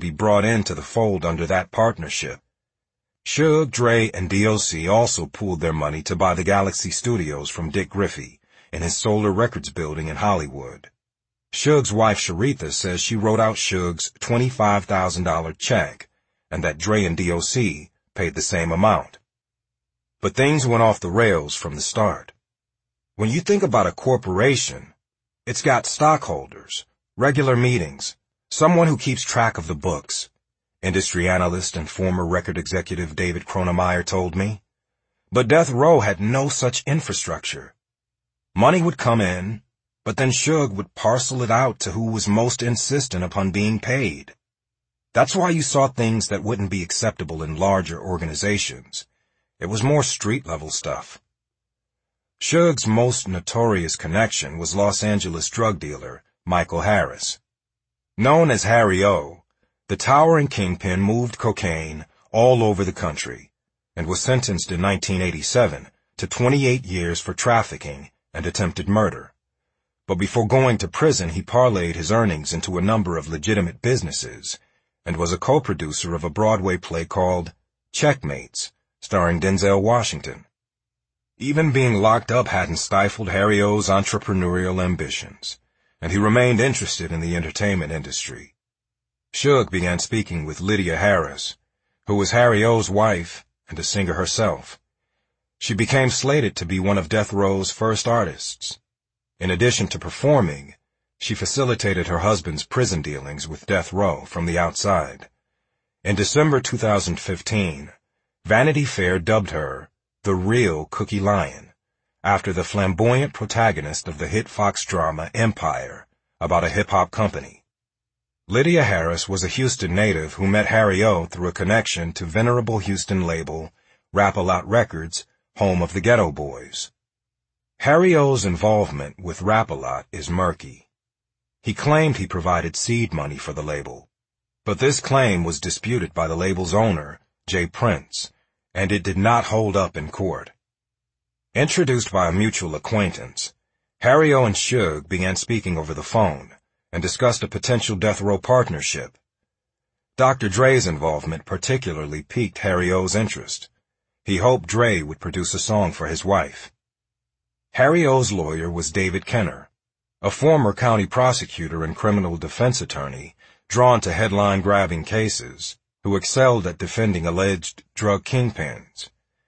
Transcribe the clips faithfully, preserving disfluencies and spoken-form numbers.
be brought into the fold under that partnership. Suge, Dre, and D O C also pooled their money to buy the Galaxy Studios from Dick Griffey in his Solar Records building in Hollywood. Suge's wife Sharitha says she wrote out Suge's twenty-five thousand dollar check and that Dre and D O C paid the same amount. But things went off the rails from the start. When you think about a corporation, it's got stockholders, regular meetings, someone who keeps track of the books. Industry analyst and former record executive David Kronemeyer told me. But Death Row had no such infrastructure. Money would come in, but then Suge would parcel it out to who was most insistent upon being paid. That's why you saw things that wouldn't be acceptable in larger organizations. It was more street-level stuff. Suge's most notorious connection was Los Angeles drug dealer Michael Harris. Known as Harry O., the towering kingpin moved cocaine all over the country and was sentenced in nineteen eighty-seven to twenty-eight years for trafficking and attempted murder. But before going to prison, he parlayed his earnings into a number of legitimate businesses and was a co-producer of a Broadway play called Checkmates, starring Denzel Washington. Even being locked up hadn't stifled Harry O's entrepreneurial ambitions, and he remained interested in the entertainment industry. Suge began speaking with Lydia Harris, who was Harry O's wife and a singer herself. She became slated to be one of Death Row's first artists. In addition to performing, she facilitated her husband's prison dealings with Death Row from the outside. In December two thousand fifteen, Vanity Fair dubbed her the real Cookie Lion, after the flamboyant protagonist of the hit Fox drama Empire, about a hip-hop company. Lydia Harris was a Houston native who met Harry O through a connection to venerable Houston label Rap-A-Lot Records, home of the Ghetto Boys. Harry O's involvement with Rap-A-Lot is murky. He claimed he provided seed money for the label, but this claim was disputed by the label's owner, Jay Prince, and it did not hold up in court. Introduced by a mutual acquaintance, Harry O and Suge began speaking over the phone and discussed a potential Death Row partnership. Doctor Dre's involvement particularly piqued Harry O's interest. He hoped Dre would produce a song for his wife. Harry O's lawyer was David Kenner, a former county prosecutor and criminal defense attorney drawn to headline-grabbing cases, who excelled at defending alleged drug kingpins.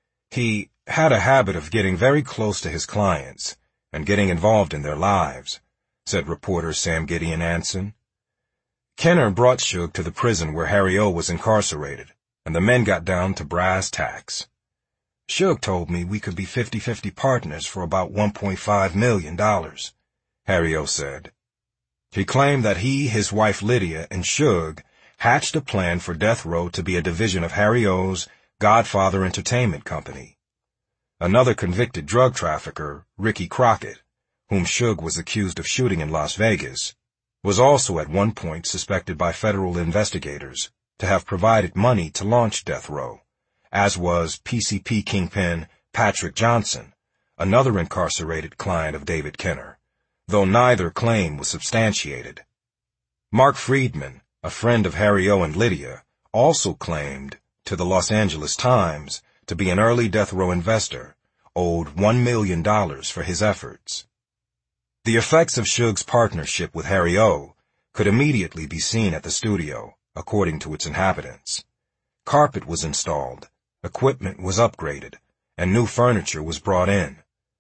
He had a habit of getting very close to his clients and getting involved in their lives, said reporter Sam Gideon Anson. Kenner brought Suge to the prison where Harry O was incarcerated, and the men got down to brass tacks. Suge told me we could be fifty-fifty partners for about one point five million dollars, Harry O said. He claimed that he, his wife Lydia, and Suge hatched a plan for Death Row to be a division of Harry O's Godfather Entertainment Company. Another convicted drug trafficker, Ricky Crockett, whom Suge was accused of shooting in Las Vegas, was also at one point suspected by federal investigators to have provided money to launch Death Row, as was P C P kingpin Patrick Johnson, another incarcerated client of David Kenner, though neither claim was substantiated. Mark Friedman, a friend of Harry O and Lydia, also claimed to the Los Angeles Times to be an early Death Row investor, owed one million dollars for his efforts. The effects of Suge's partnership with Harry O could immediately be seen at the studio, according to its inhabitants. Carpet was installed, equipment was upgraded, and new furniture was brought in.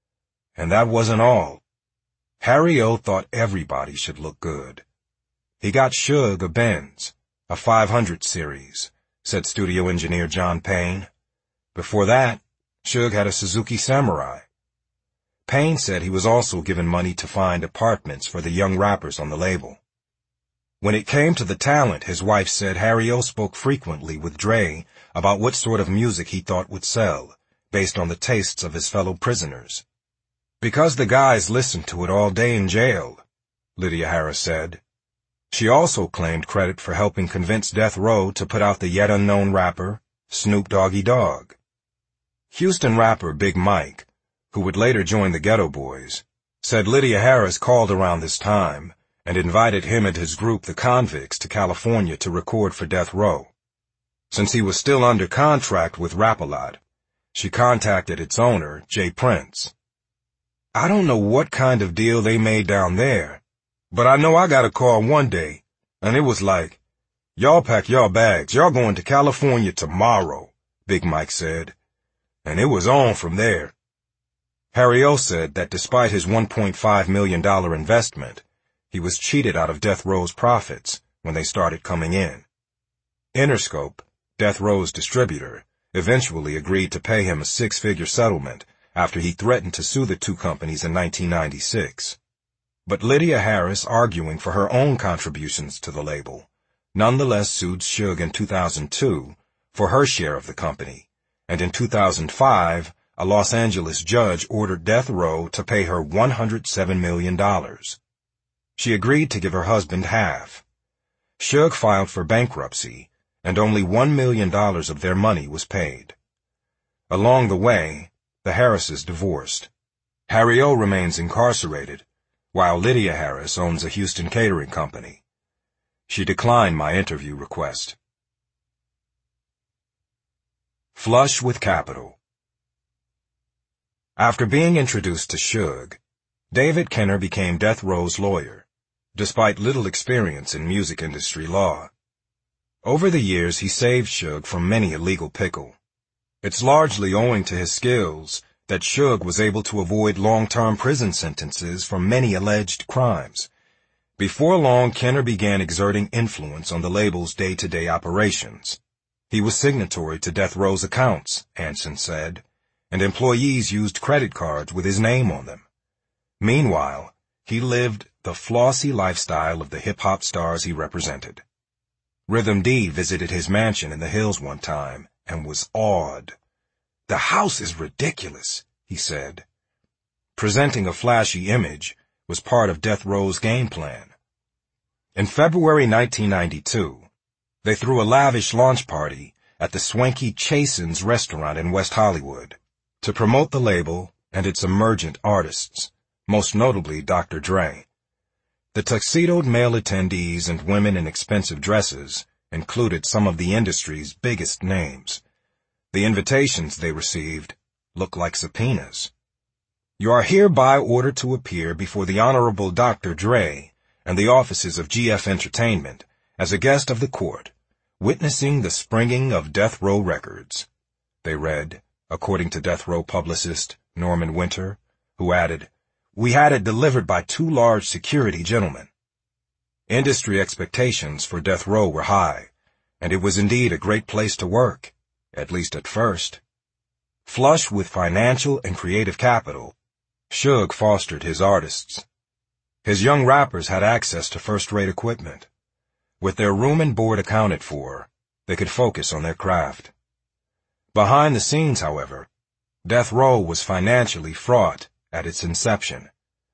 And that wasn't all. Harry O thought everybody should look good. He got Suge a Benz, a five hundred series, said studio engineer John Payne. Before that, Suge had a Suzuki Samurai. Payne said he was also given money to find apartments for the young rappers on the label. When it came to the talent, his wife said Harry O spoke frequently with Dre about what sort of music he thought would sell, based on the tastes of his fellow prisoners. Because the guys listened to it all day in jail, Lydia Harris said. She also claimed credit for helping convince Death Row to put out the yet unknown rapper, Snoop Doggy Dogg. Houston rapper Big Mike, who would later join the Ghetto Boys, said Lydia Harris called around this time and invited him and his group, the Convicts, to California to record for Death Row. Since he was still under contract with Rap-A-Lot, she contacted its owner, J. Prince. "I don't know what kind of deal they made down there, but I know I got a call one day, and it was like, 'Y'all pack y'all bags, y'all going to California tomorrow,'" Big Mike said, and it was on from there. Harry O said that despite his one point five million dollars investment, he was cheated out of Death Row's profits when they started coming in. Interscope, Death Row's distributor, eventually agreed to pay him a six-figure settlement after he threatened to sue the two companies in nineteen ninety-six. But Lydia Harris, arguing for her own contributions to the label, nonetheless sued Suge in two thousand two for her share of the company, and in two thousand five, a Los Angeles judge ordered Death Row to pay her one hundred seven million dollars. She agreed to give her husband half. Suge filed for bankruptcy, and only one million dollars of their money was paid. Along the way, the Harrises divorced. Harry O remains incarcerated, while Lydia Harris owns a Houston catering company. She declined my interview request. Flush with capital. After being introduced to Suge, David Kenner became Death Row's lawyer, despite little experience in music industry law. Over the years, he saved Suge from many a legal pickle. It's largely owing to his skills that Suge was able to avoid long-term prison sentences for many alleged crimes. Before long, Kenner began exerting influence on the label's day-to-day operations. He was signatory to Death Row's accounts, Anson said, and employees used credit cards with his name on them. Meanwhile, he lived the flossy lifestyle of the hip-hop stars he represented. Rhythm D visited his mansion in the hills one time and was awed. "The house is ridiculous," he said. Presenting a flashy image was part of Death Row's game plan. In February nineteen ninety-two, they threw a lavish launch party at the swanky Chasen's restaurant in West Hollywood to promote the label and its emergent artists, most notably Doctor Dre. The tuxedoed male attendees and women in expensive dresses included some of the industry's biggest names. The invitations they received looked like subpoenas. "You are hereby ordered to appear before the Honorable Doctor Dre and the offices of G F Entertainment as a guest of the court, witnessing the springing of Death Row Records," they read, according to Death Row publicist Norman Winter, who added, "We had it delivered by two large security gentlemen." Industry expectations for Death Row were high, and it was indeed a great place to work, at least at first. Flush with financial and creative capital, Suge fostered his artists. His young rappers had access to first-rate equipment. With their room and board accounted for, they could focus on their craft. Behind the scenes, however, Death Row was financially fraught at its inception.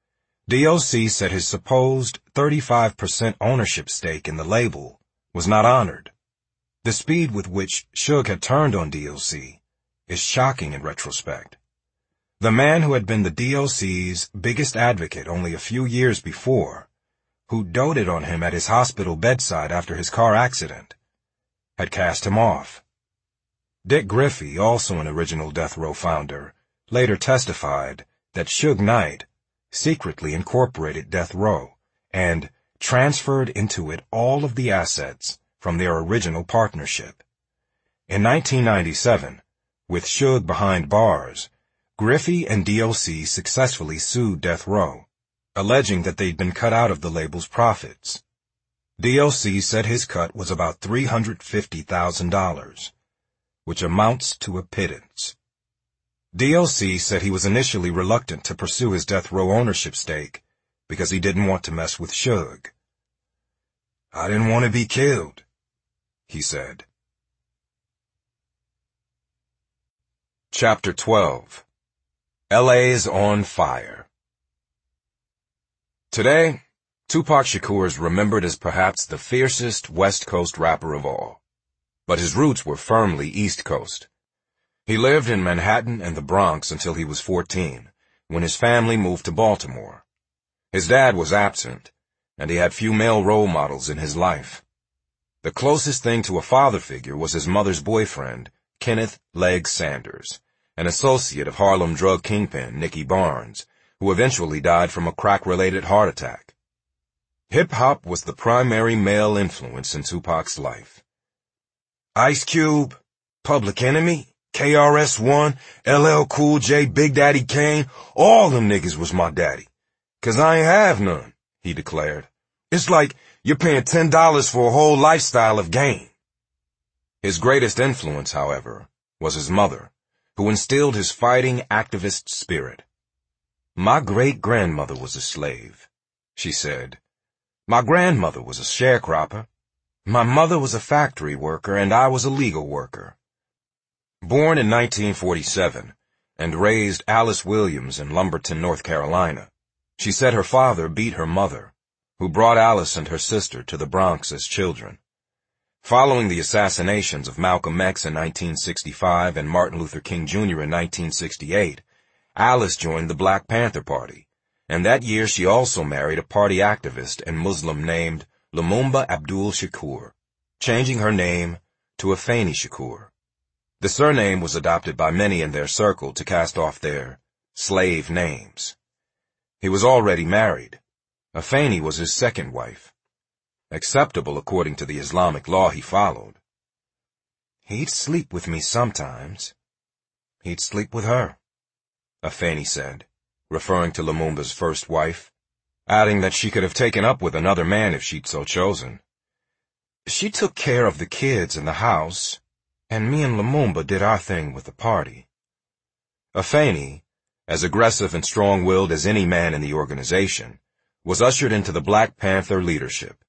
D O C said his supposed thirty-five percent ownership stake in the label was not honored. The speed with which Suge had turned on D O C is shocking in retrospect. The man who had been the D O C's biggest advocate only a few years before, who doted on him at his hospital bedside after his car accident, had cast him off. Dick Griffey, also an original Death Row founder, later testified that Suge Knight secretly incorporated Death Row and transferred into it all of the assets from their original partnership. In nineteen ninety-seven, with Suge behind bars, Griffey and D O C successfully sued Death Row, alleging that they'd been cut out of the label's profits. D O C said his cut was about three hundred fifty thousand dollars, which amounts to a pittance. D O C said he was initially reluctant to pursue his Death Row ownership stake because he didn't want to mess with Suge. "I didn't want to be killed," he said. Chapter twelve. L A's on fire. Today, Tupac Shakur is remembered as perhaps the fiercest West Coast rapper of all. But his roots were firmly East Coast. He lived in Manhattan and the Bronx until he was fourteen, when his family moved to Baltimore. His dad was absent, and he had few male role models in his life. The closest thing to a father figure was his mother's boyfriend, Kenneth "Leg" Sanders, an associate of Harlem drug kingpin Nicky Barnes, who eventually died from a crack-related heart attack. Hip-hop was the primary male influence in Tupac's life. Ice Cube, Public Enemy, K R S One, L L Cool J, Big Daddy Kane, all them niggas was my daddy. 'Cause I ain't have none, he declared. It's like you're paying ten dollars for a whole lifestyle of gain. His greatest influence, however, was his mother, who instilled his fighting activist spirit. My great-grandmother was a slave, she said. My grandmother was a sharecropper. My mother was a factory worker, and I was a legal worker. Born in nineteen forty-seven, and raised Alice Williams in Lumberton, North Carolina, she said her father beat her mother, who brought Alice and her sister to the Bronx as children. Following the assassinations of Malcolm X in nineteen sixty-five and Martin Luther King Junior in nineteen sixty-eight, Alice joined the Black Panther Party, and that year she also married a party activist and Muslim named Lumumba Abdul Shakur, changing her name to Afeni Shakur. The surname was adopted by many in their circle to cast off their slave names. He was already married. Afeni was his second wife, acceptable according to the Islamic law he followed. He'd sleep with me sometimes. He'd sleep with her, Afeni said, referring to Lumumba's first wife, adding that she could have taken up with another man if she'd so chosen. She took care of the kids in the house, and me and Lumumba did our thing with the party. Afeni, as aggressive and strong-willed as any man in the organization, was ushered into the Black Panther leadership.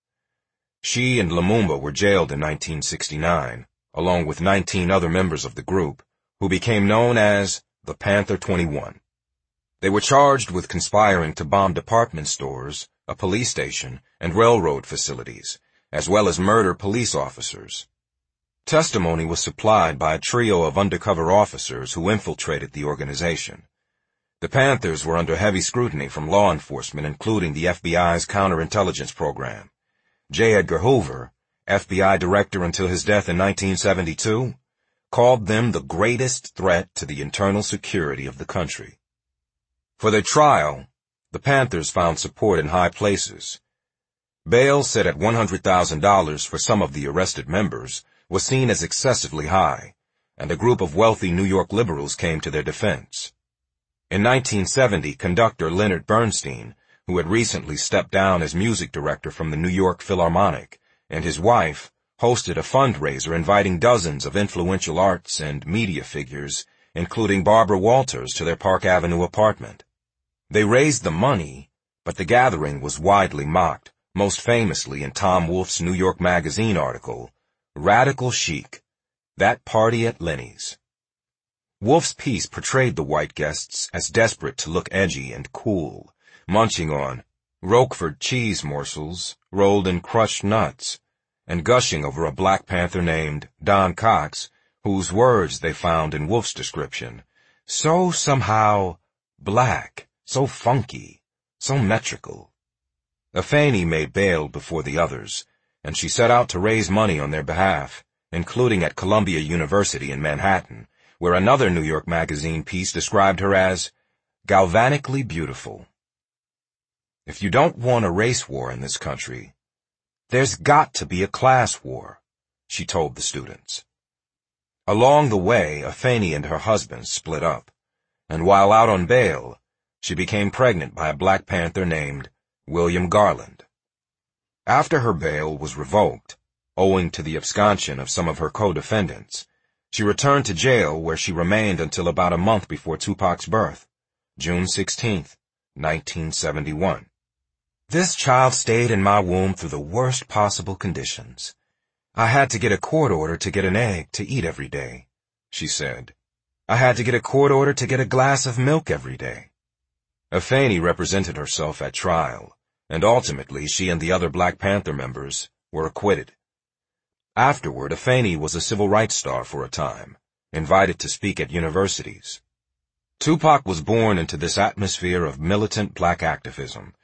She and Lumumba were jailed in nineteen sixty-nine, along with nineteen other members of the group, who became known as the Panther twenty-one. They were charged with conspiring to bomb department stores, a police station, and railroad facilities, as well as murder police officers. Testimony was supplied by a trio of undercover officers who infiltrated the organization. The Panthers were under heavy scrutiny from law enforcement, including the F B I's counterintelligence program. J. Edgar Hoover, F B I director until his death in nineteen seventy-two, called them the greatest threat to the internal security of the country. For their trial, the Panthers found support in high places. Bail set at one hundred thousand dollars for some of the arrested members was seen as excessively high, and a group of wealthy New York liberals came to their defense. In nineteen seventy, conductor Leonard Bernstein, who had recently stepped down as music director from the New York Philharmonic, and his wife, hosted a fundraiser inviting dozens of influential arts and media figures, including Barbara Walters, to their Park Avenue apartment. They raised the money, but the gathering was widely mocked, most famously in Tom Wolfe's New York Magazine article, Radical Chic, That Party at Lenny's. Wolfe's piece portrayed the white guests as desperate to look edgy and cool, munching on Roquefort cheese morsels rolled in crushed nuts, and gushing over a Black Panther named Don Cox, whose words they found in Wolfe's description, so somehow black, so funky, so metrical. Afeni made bail before the others, and she set out to raise money on their behalf, including at Columbia University in Manhattan, where another New York Magazine piece described her as galvanically beautiful. If you don't want a race war in this country, there's got to be a class war, she told the students. Along the way, Afeni and her husband split up, and while out on bail, she became pregnant by a Black Panther named William Garland. After her bail was revoked, owing to the absconsion of some of her co-defendants, she returned to jail where she remained until about a month before Tupac's birth, June sixteenth, nineteen seventy-one. This child stayed in my womb through the worst possible conditions. I had to get a court order to get an egg to eat every day, she said. I had to get a court order to get a glass of milk every day. Afeni represented herself at trial, and ultimately she and the other Black Panther members were acquitted. Afterward, Afeni was a civil rights star for a time, invited to speak at universities. Tupac was born into this atmosphere of militant black activism,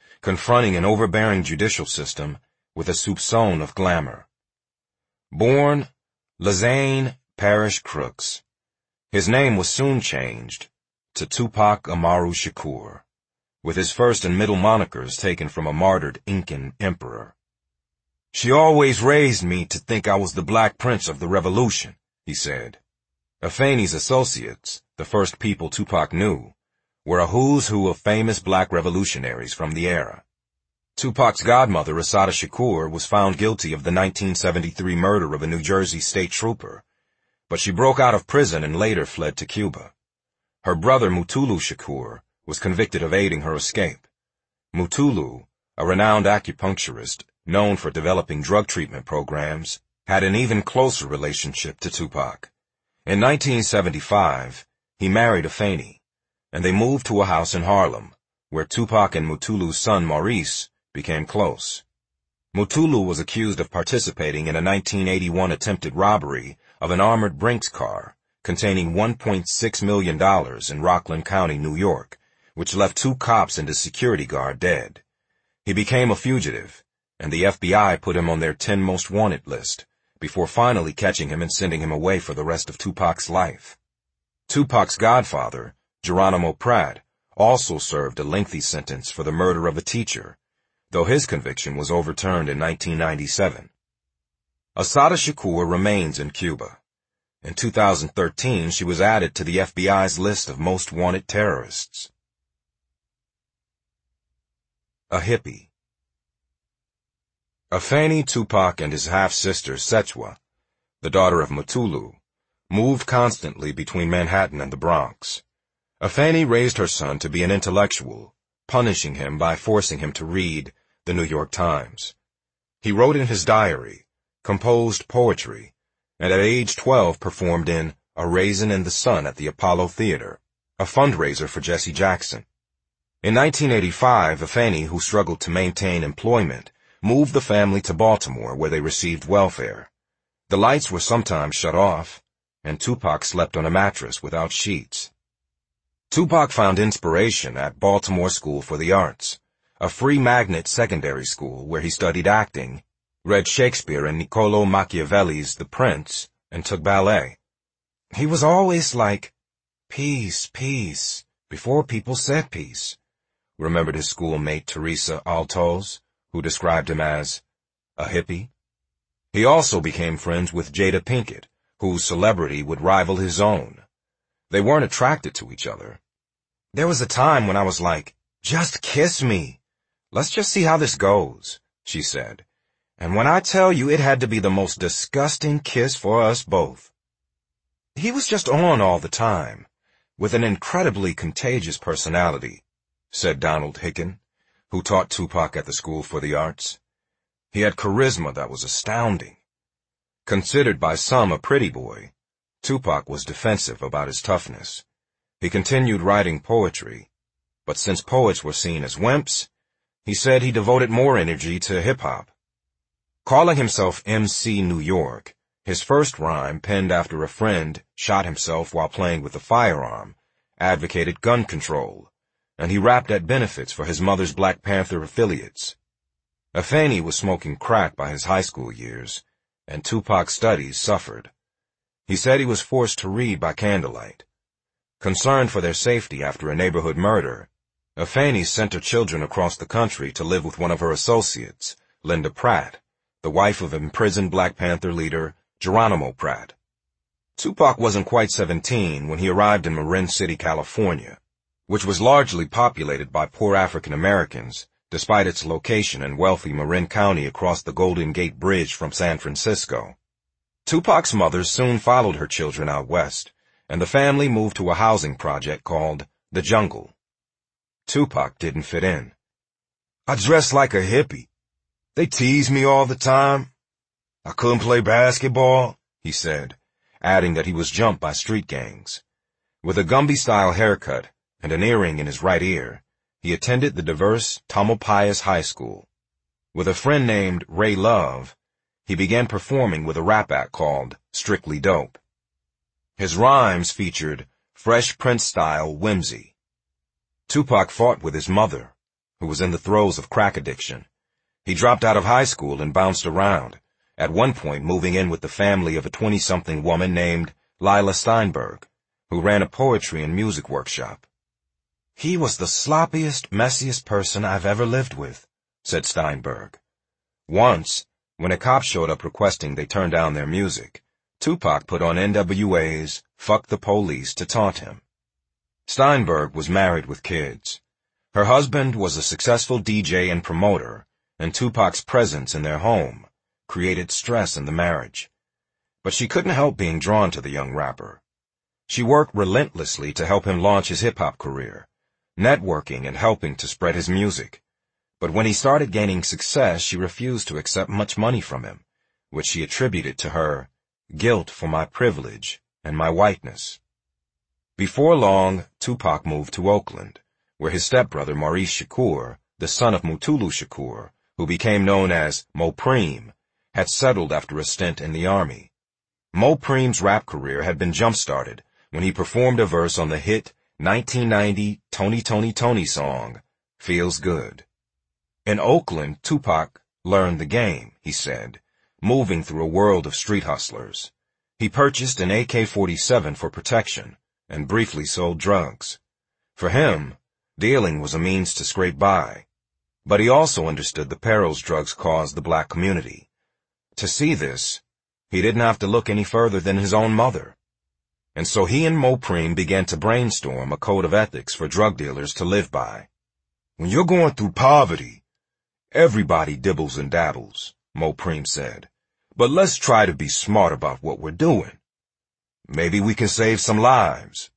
confronting an overbearing judicial system with a soupçon of glamour. Born Lasagne Parish Crooks, his name was soon changed to Tupac Amaru Shakur, with his first and middle monikers taken from a martyred Incan emperor. "She always raised me to think I was the Black Prince of the Revolution," he said. Afeni's associates, the first people Tupac knew, were a who's who of famous black revolutionaries from the era. Tupac's godmother, Assata Shakur, was found guilty of the nineteen seventy-three murder of a New Jersey state trooper, but she broke out of prison and later fled to Cuba. Her brother, Mutulu Shakur, was convicted of aiding her escape. Mutulu, a renowned acupuncturist known for developing drug treatment programs, had an even closer relationship to Tupac. In nineteen seventy-five, he married Afeni, and they moved to a house in Harlem, where Tupac and Mutulu's son Maurice became close. Mutulu was accused of participating in a nineteen eighty-one attempted robbery of an armored Brinks car containing one point six million dollars in Rockland County, New York, which left two cops and a security guard dead. He became a fugitive, and the F B I put him on their ten most wanted list, before finally catching him and sending him away for the rest of Tupac's life. Tupac's godfather, Geronimo Pratt, also served a lengthy sentence for the murder of a teacher, though his conviction was overturned in nineteen ninety-seven. Assata Shakur remains in Cuba. In two thousand thirteen, she was added to the F B I's list of most wanted terrorists. A hippie. Afeni, Tupac, and his half-sister, Setchwa, the daughter of Mutulu, moved constantly between Manhattan and the Bronx. Afeni raised her son to be an intellectual, punishing him by forcing him to read the New York Times. He wrote in his diary, composed poetry, and at age twelve performed in A Raisin in the Sun at the Apollo Theater, a fundraiser for Jesse Jackson. In nineteen eighty-five, Afeni, who struggled to maintain employment, moved the family to Baltimore, where they received welfare. The lights were sometimes shut off, and Tupac slept on a mattress without sheets. Tupac found inspiration at Baltimore School for the Arts, a free magnet secondary school where he studied acting, read Shakespeare and Niccolo Machiavelli's The Prince, and took ballet. He was always like, "Peace, peace," before people said peace, remembered his schoolmate Teresa Altos, who described him as a hippie. He also became friends with Jada Pinkett, whose celebrity would rival his own. They weren't attracted to each other. "There was a time when I was like, just kiss me. Let's just see how this goes," she said. "And when I tell you, it had to be the most disgusting kiss for us both." He was just on all the time, with an incredibly contagious personality, said Donald Hicken, who taught Tupac at the School for the Arts. He had charisma that was astounding. Considered by some a pretty boy, Tupac was defensive about his toughness. He continued writing poetry, but since poets were seen as wimps, he said he devoted more energy to hip-hop. Calling himself M C New York, his first rhyme, penned after a friend shot himself while playing with a firearm, advocated gun control, and he rapped at benefits for his mother's Black Panther affiliates. Afeni was smoking crack by his high school years, and Tupac's studies suffered. He said he was forced to read by candlelight. Concerned for their safety after a neighborhood murder, Afeni sent her children across the country to live with one of her associates, Linda Pratt, the wife of imprisoned Black Panther leader Geronimo Pratt. Tupac wasn't quite seventeen when he arrived in Marin City, California, which was largely populated by poor African Americans, despite its location in wealthy Marin County across the Golden Gate Bridge from San Francisco. Tupac's mother soon followed her children out west, and the family moved to a housing project called The Jungle. Tupac didn't fit in. "I dressed like a hippie. They teased me all the time. I couldn't play basketball," he said, adding that he was jumped by street gangs. With a Gumby-style haircut and an earring in his right ear, he attended the diverse Tamalpais High School. With a friend named Ray Love, he began performing with a rap act called Strictly Dope. His rhymes featured Fresh Prince-style whimsy. Tupac fought with his mother, who was in the throes of crack addiction. He dropped out of high school and bounced around, at one point moving in with the family of a twenty-something woman named Lila Steinberg, who ran a poetry and music workshop. "He was the sloppiest, messiest person I've ever lived with," said Steinberg. Once, when a cop showed up requesting they turn down their music, Tupac put on N W A's "Fuck the Police" to taunt him. Steinberg was married with kids. Her husband was a successful D J and promoter, and Tupac's presence in their home created stress in the marriage. But she couldn't help being drawn to the young rapper. She worked relentlessly to help him launch his hip-hop career, networking and helping to spread his music. But when he started gaining success, she refused to accept much money from him, which she attributed to her guilt for my privilege and my whiteness. Before long, Tupac moved to Oakland, where his stepbrother Maurice Shakur, the son of Mutulu Shakur, who became known as Mopreme, had settled after a stint in the army. Mopreme's rap career had been jump-started when he performed a verse on the hit nineteen ninety Tony Tony Tony song, Feels Good. In Oakland, Tupac learned the game, he said, moving through a world of street hustlers. He purchased an A K forty-seven for protection and briefly sold drugs. For him, dealing was a means to scrape by. But he also understood the perils drugs caused the black community. To see this, he didn't have to look any further than his own mother. And so he and Mopreme began to brainstorm a code of ethics for drug dealers to live by. "When you're going through poverty, everybody dibbles and dabbles," Mopreme said. "But let's try to be smart about what we're doing. Maybe we can save some lives."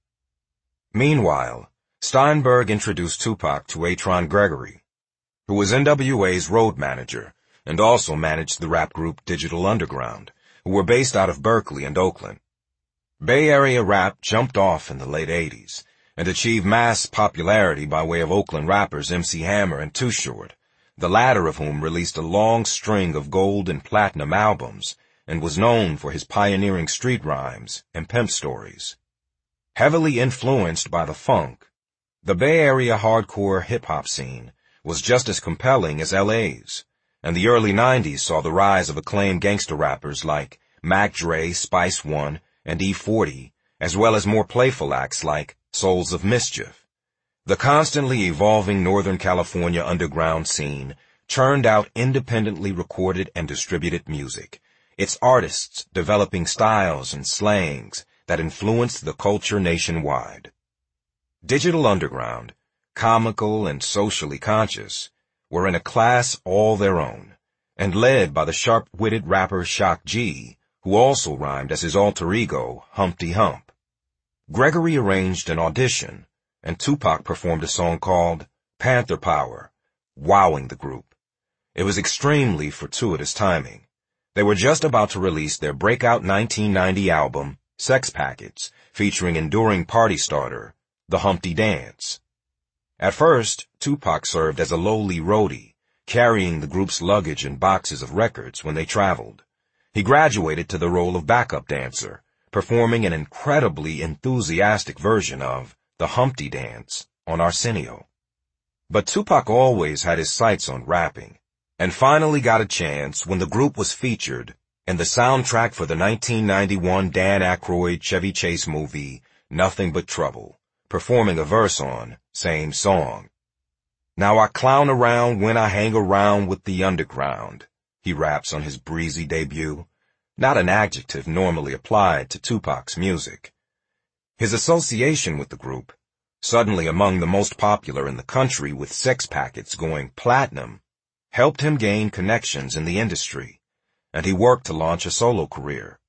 Meanwhile, Steinberg introduced Tupac to Atron Gregory, who was N W A's road manager and also managed the rap group Digital Underground, who were based out of Berkeley and Oakland. Bay Area rap jumped off in the late eighties and achieved mass popularity by way of Oakland rappers M C Hammer and Too Short, the latter of whom released a long string of gold and platinum albums and was known for his pioneering street rhymes and pimp stories. Heavily influenced by the funk, the Bay Area hardcore hip-hop scene was just as compelling as L A's, and the early nineties saw the rise of acclaimed gangster rappers like Mac Dre, Spice One, and E forty, as well as more playful acts like Souls of Mischief. The constantly evolving Northern California underground scene churned out independently recorded and distributed music, its artists developing styles and slangs that influenced the culture nationwide. Digital Underground, comical and socially conscious, were in a class all their own, and led by the sharp-witted rapper Shock G, who also rhymed as his alter ego, Humpty Hump. Gregory arranged an audition, and Tupac performed a song called Panther Power, wowing the group. It was extremely fortuitous timing. They were just about to release their breakout nineteen ninety album, Sex Packets, featuring enduring party starter, The Humpty Dance. At first, Tupac served as a lowly roadie, carrying the group's luggage and boxes of records when they traveled. He graduated to the role of backup dancer, performing an incredibly enthusiastic version of The Humpty Dance on Arsenio. But Tupac always had his sights on rapping, and finally got a chance when the group was featured in the soundtrack for the nineteen ninety-one Dan Aykroyd Chevy Chase movie, Nothing But Trouble, performing a verse on same song. "Now I clown around when I hang around with the underground," he raps on his breezy debut, not an adjective normally applied to Tupac's music. His association with the group, suddenly among the most popular in the country with Sex Packets going platinum, helped him gain connections in the industry, and he worked to launch a solo career.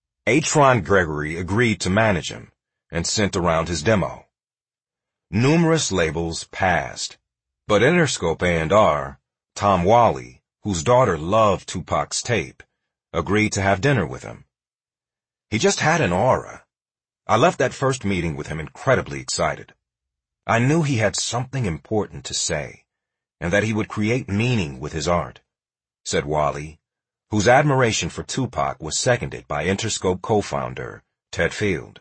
Atron Gregory agreed to manage him and sent around his demo. Numerous labels passed, but Interscope A and R, Tom Wally, whose daughter loved Tupac's tape, agreed to have dinner with him. He just had an aura. I left that first meeting with him incredibly excited. I knew he had something important to say, and that he would create meaning with his art, said Wally, whose admiration for Tupac was seconded by Interscope co-founder Ted Field.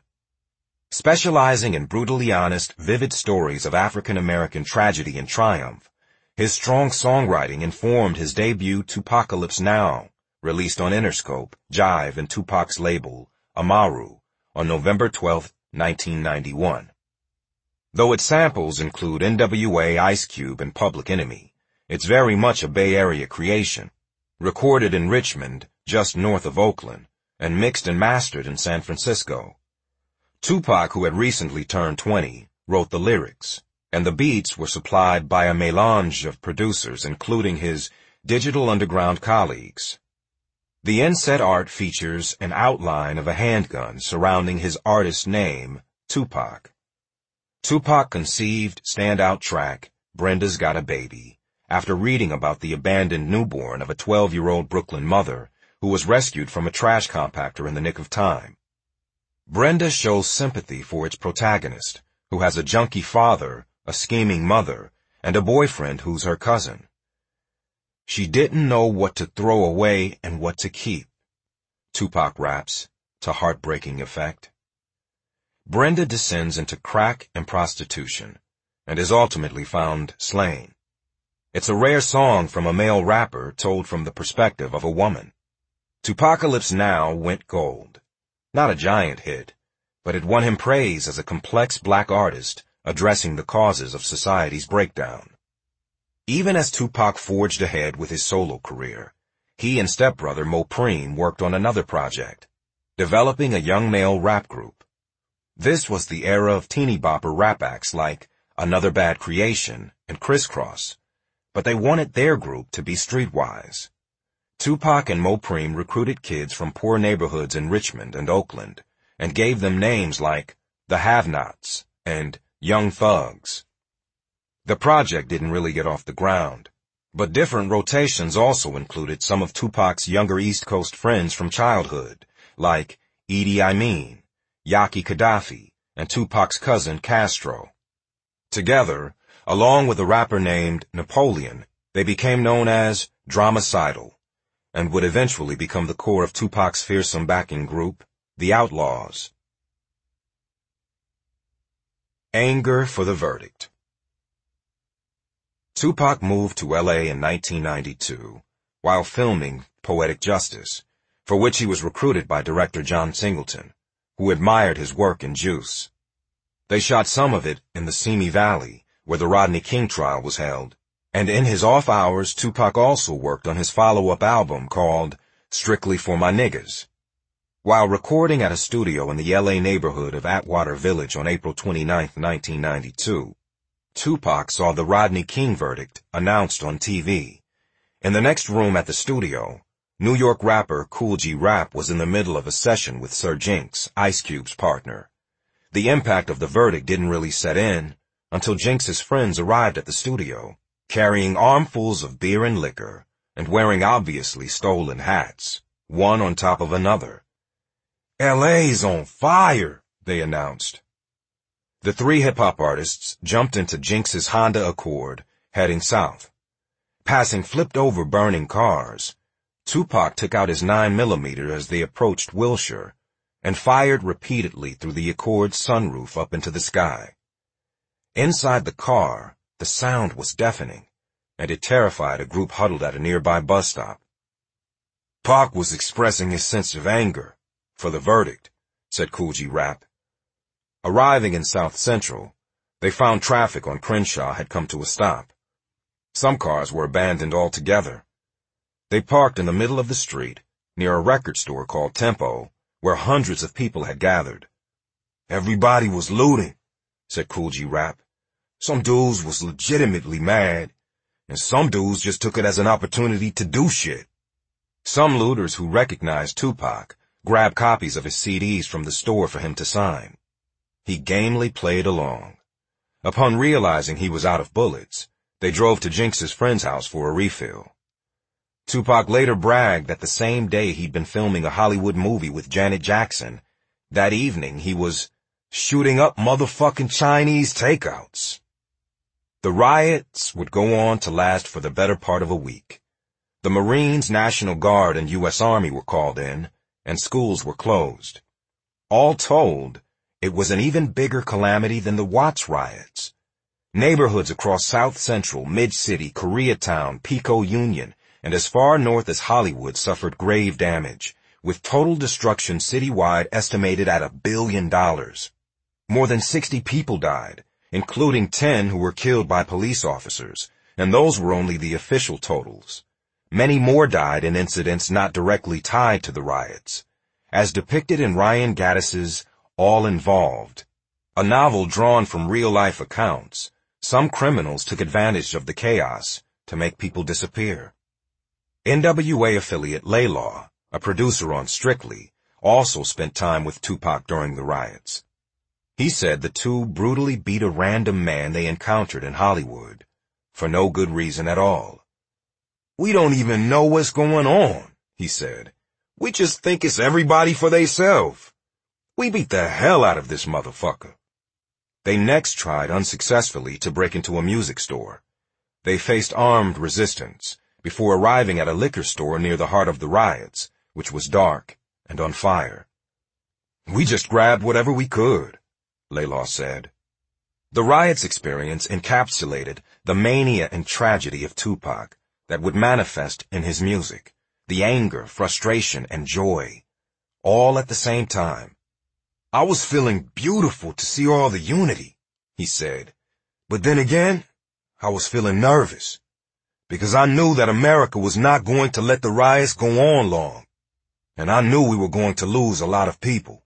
Specializing in brutally honest, vivid stories of African-American tragedy and triumph, His strong songwriting informed his debut Tupacalypse Now, released on Interscope, Jive, and Tupac's label, Amaru, on November twelfth, nineteen ninety-one. Though its samples include N W A, Ice Cube, and Public Enemy, it's very much a Bay Area creation, recorded in Richmond, just north of Oakland, and mixed and mastered in San Francisco. Tupac, who had recently turned twenty, wrote the lyrics, and the beats were supplied by a melange of producers, including his Digital Underground colleagues. The inset art features an outline of a handgun surrounding his artist name, Tupac. Tupac conceived standout track, Brenda's Got a Baby, after reading about the abandoned newborn of a twelve-year-old Brooklyn mother who was rescued from a trash compactor in the nick of time. Brenda shows sympathy for its protagonist, who has a junkie father, a scheming mother, and a boyfriend who's her cousin. She didn't know what to throw away and what to keep, Tupac raps, to heartbreaking effect. Brenda descends into crack and prostitution, and is ultimately found slain. It's a rare song from a male rapper told from the perspective of a woman. Tupacalypse Now went gold. Not a giant hit, but it won him praise as a complex black artist addressing the causes of society's breakdown. Even as Tupac forged ahead with his solo career, he and stepbrother Mo Preem worked on another project, developing a young male rap group. This was the era of teeny bopper rap acts like Another Bad Creation and Crisscross, but they wanted their group to be streetwise. Tupac and Mo Preem recruited kids from poor neighborhoods in Richmond and Oakland and gave them names like the Have-Nots and Young Thugs. The project didn't really get off the ground, but different rotations also included some of Tupac's younger East Coast friends from childhood, like Idi Amin, Yaki Gaddafi, and Tupac's cousin Castro. Together, along with a rapper named Napoleon, they became known as Dramacidal, and would eventually become the core of Tupac's fearsome backing group, The Outlaws. Anger for the Verdict. Tupac moved to L A in nineteen ninety-two, while filming Poetic Justice, for which he was recruited by director John Singleton, who admired his work in Juice. They shot some of it in the Simi Valley, where the Rodney King trial was held, and in his off hours Tupac also worked on his follow-up album called Strictly for My Niggas. While recording at a studio in the L A neighborhood of Atwater Village on April twenty-ninth, nineteen ninety-two, Tupac saw the Rodney King verdict announced on T V. In the next room at the studio, New York rapper Kool G Rap was in the middle of a session with Sir Jinx, Ice Cube's partner. The impact of the verdict didn't really set in until Jinx's friends arrived at the studio, carrying armfuls of beer and liquor, and wearing obviously stolen hats, one on top of another. L A's on fire, they announced. The three hip-hop artists jumped into Jinx's Honda Accord, heading south. Passing flipped-over burning cars, Tupac took out his nine millimeter as they approached Wilshire, and fired repeatedly through the Accord's sunroof up into the sky. Inside the car, the sound was deafening, and it terrified a group huddled at a nearby bus stop. Pac was expressing his sense of anger for the verdict, said Kool G Rap. Arriving in South Central, they found traffic on Crenshaw had come to a stop. Some cars were abandoned altogether. They parked in the middle of the street, near a record store called Tempo, where hundreds of people had gathered. Everybody was looting, said Kool G Rap. Some dudes was legitimately mad, and some dudes just took it as an opportunity to do shit. Some looters who recognized Tupac grabbed copies of his C Ds from the store for him to sign. He gamely played along. Upon realizing he was out of bullets, they drove to Jinx's friend's house for a refill. Tupac later bragged that the same day he'd been filming a Hollywood movie with Janet Jackson, that evening he was shooting up motherfucking Chinese takeouts. The riots would go on to last for the better part of a week. The Marines, National Guard, and U S Army were called in, and schools were closed. All told, it was an even bigger calamity than the Watts riots. Neighborhoods across South Central, Mid-City, Koreatown, Pico Union, and as far north as Hollywood suffered grave damage, with total destruction citywide estimated at a billion dollars. More than sixty people died, including ten who were killed by police officers, and those were only the official totals. Many more died in incidents not directly tied to the riots, as depicted in Ryan Gaddis's All Involved, a novel drawn from real-life accounts. Some criminals took advantage of the chaos to make people disappear. N W A affiliate Laylaw, a producer on Strictly, also spent time with Tupac during the riots. He said the two brutally beat a random man they encountered in Hollywood, for no good reason at all. "We don't even know what's going on," he said. "We just think it's everybody for theyself. We beat the hell out of this motherfucker." They next tried unsuccessfully to break into a music store. They faced armed resistance before arriving at a liquor store near the heart of the riots, which was dark and on fire. "We just grabbed whatever we could," Laylaw said. The riots experience encapsulated the mania and tragedy of Tupac that would manifest in his music, the anger, frustration, and joy, all at the same time. "I was feeling beautiful to see all the unity," he said. "But then again, I was feeling nervous, because I knew that America was not going to let the riots go on long, and I knew we were going to lose a lot of people."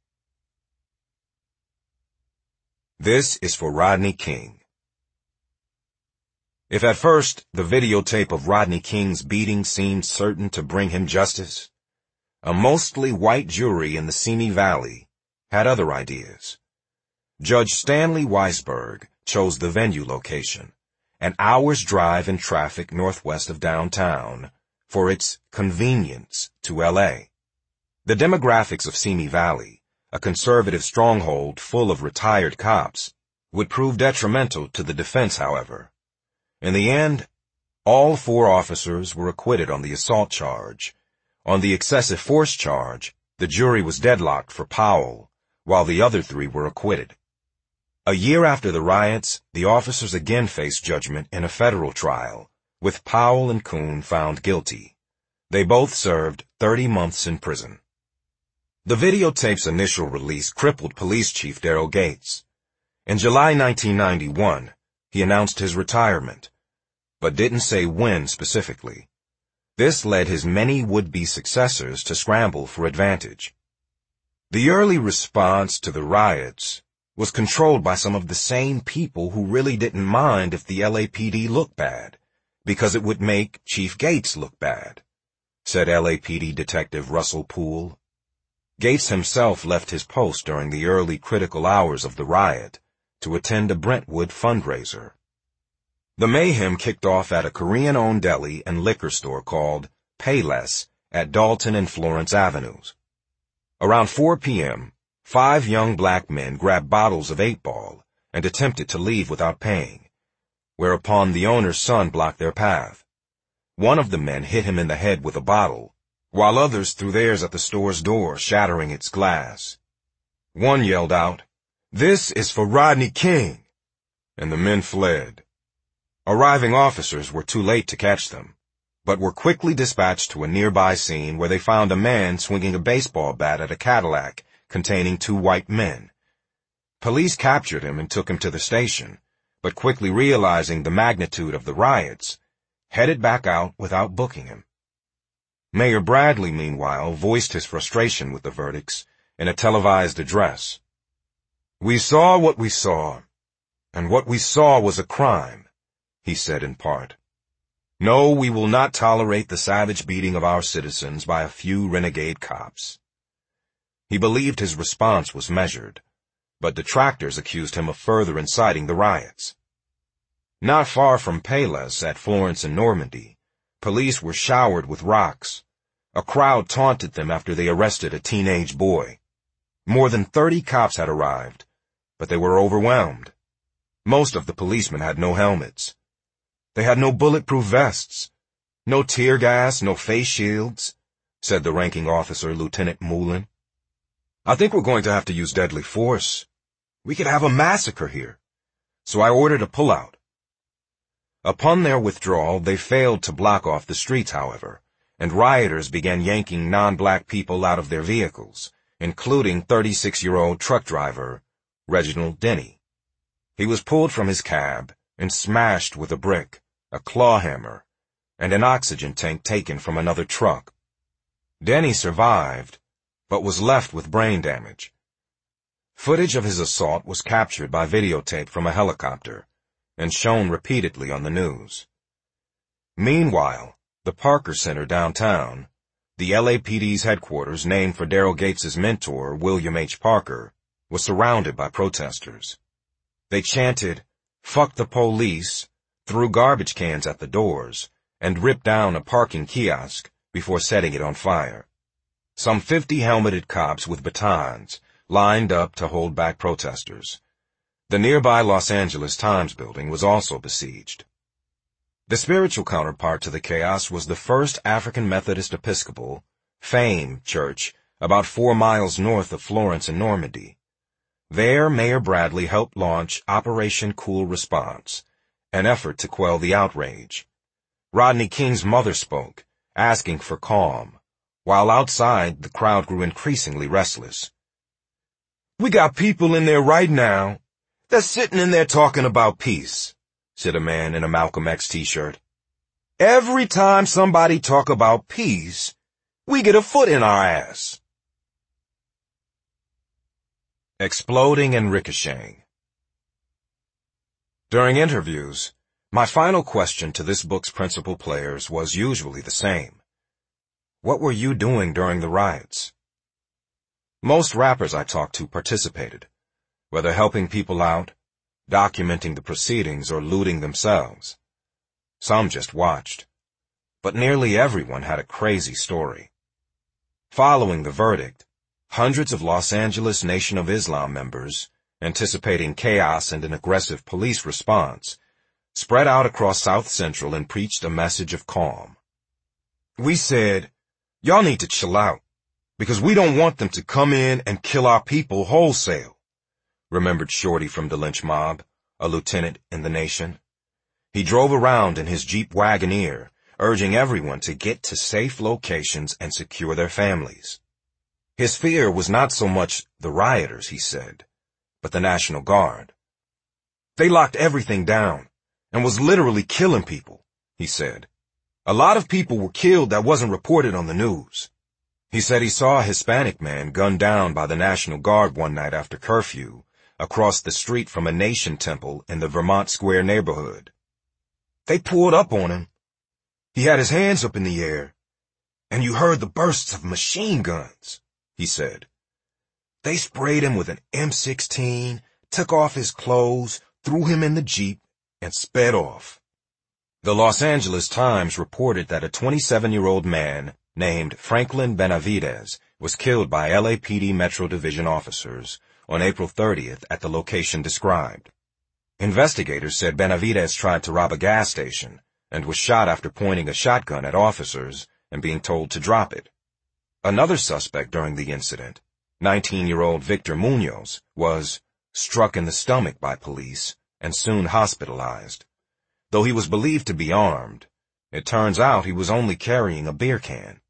This is for Rodney King. If at first the videotape of Rodney King's beating seemed certain to bring him justice, a mostly white jury in the Simi Valley had other ideas. Judge Stanley Weisberg chose the venue location, an hour's drive in traffic northwest of downtown, for its convenience to L A. The demographics of Simi Valley, a conservative stronghold full of retired cops, would prove detrimental to the defense, however. In the end, all four officers were acquitted on the assault charge. On the excessive force charge, the jury was deadlocked for Powell, while the other three were acquitted. A year after the riots, the officers again faced judgment in a federal trial, with Powell and Kuhn found guilty. They both served thirty months in prison. The videotape's initial release crippled Police Chief Daryl Gates. In July nineteen ninety-one, he announced his retirement, but didn't say when specifically. This led his many would-be successors to scramble for advantage. The early response to the riots was controlled by some of the same people who really didn't mind if the L A P D looked bad, because it would make Chief Gates look bad, said L A P D Detective Russell Poole. Gates himself left his post during the early critical hours of the riot to attend a Brentwood fundraiser. The mayhem kicked off at a Korean-owned deli and liquor store called Payless at Dalton and Florence Avenues. Around four p m, five young black men grabbed bottles of eight ball and attempted to leave without paying, whereupon the owner's son blocked their path. One of the men hit him in the head with a bottle, while others threw theirs at the store's door, shattering its glass. One yelled out, "This is for Rodney King," and the men fled. Arriving officers were too late to catch them, but were quickly dispatched to a nearby scene where they found a man swinging a baseball bat at a Cadillac containing two white men. Police captured him and took him to the station, but quickly realizing the magnitude of the riots, headed back out without booking him. Mayor Bradley, meanwhile, voiced his frustration with the verdicts in a televised address. "We saw what we saw, and what we saw was a crime," he said in part. "No, we will not tolerate the savage beating of our citizens by a few renegade cops." He believed his response was measured, but detractors accused him of further inciting the riots. Not far from Payless at Florence and Normandy, police were showered with rocks. A crowd taunted them after they arrested a teenage boy. More than thirty cops had arrived, but they were overwhelmed. Most of the policemen had no helmets. They had no bulletproof vests, no tear gas, no face shields, said the ranking officer, Lieutenant Moulin. "I think we're going to have to use deadly force. We could have a massacre here. So I ordered a pullout," Upon their withdrawal, they failed to block off the streets, however, and rioters began yanking non-black people out of their vehicles, including thirty-six-year-old truck driver Reginald Denny. He was pulled from his cab and smashed with a brick, a claw hammer, and an oxygen tank taken from another truck. Denny survived, but was left with brain damage. Footage of his assault was captured by videotape from a helicopter and shown repeatedly on the news. Meanwhile, the Parker Center downtown, the L A P D's headquarters named for Daryl Gates's mentor, William H. Parker, was surrounded by protesters. They chanted, "Fuck the police," threw garbage cans at the doors, and ripped down a parking kiosk before setting it on fire. Some fifty helmeted cops with batons lined up to hold back protesters. The nearby Los Angeles Times building was also besieged. The spiritual counterpart to the chaos was the First African Methodist Episcopal, Fame Church, about four miles north of Florence in Normandy. There, Mayor Bradley helped launch Operation Cool Response, an effort to quell the outrage. Rodney King's mother spoke, asking for calm, while outside the crowd grew increasingly restless. "We got people in there right now. They're sitting in there talking about peace," said a man in a Malcolm X t-shirt. "Every time somebody talk about peace, we get a foot in our ass." Exploding and ricocheting. During interviews, my final question to this book's principal players was usually the same. What were you doing during the riots? Most rappers I talked to participated, whether helping people out, documenting the proceedings, or looting themselves. Some just watched, but nearly everyone had a crazy story. Following the verdict, hundreds of Los Angeles Nation of Islam members, anticipating chaos and an aggressive police response, spread out across South Central and preached a message of calm. "We said, y'all need to chill out, because we don't want them to come in and kill our people wholesale," remembered Shorty from the lynch mob, a lieutenant in the Nation. He drove around in his Jeep Wagoneer, urging everyone to get to safe locations and secure their families. His fear was not so much the rioters, he said, but the National Guard. "They locked everything down and was literally killing people," he said. "A lot of people were killed that wasn't reported on the news." He said he saw a Hispanic man gunned down by the National Guard one night after curfew, across the street from a Nation temple in the Vermont Square neighborhood. "They pulled up on him. He had his hands up in the air, and you heard the bursts of machine guns," he said. "They sprayed him with an M sixteen, took off his clothes, threw him in the Jeep, and sped off." The Los Angeles Times reported that a twenty-seven-year-old man named Franklin Benavidez was killed by L A P D Metro Division officers on April thirtieth at the location described. Investigators said Benavidez tried to rob a gas station and was shot after pointing a shotgun at officers and being told to drop it. Another suspect during the incident, nineteen-year-old Victor Munoz, was struck in the stomach by police and soon hospitalized. Though he was believed to be armed, it turns out he was only carrying a beer can.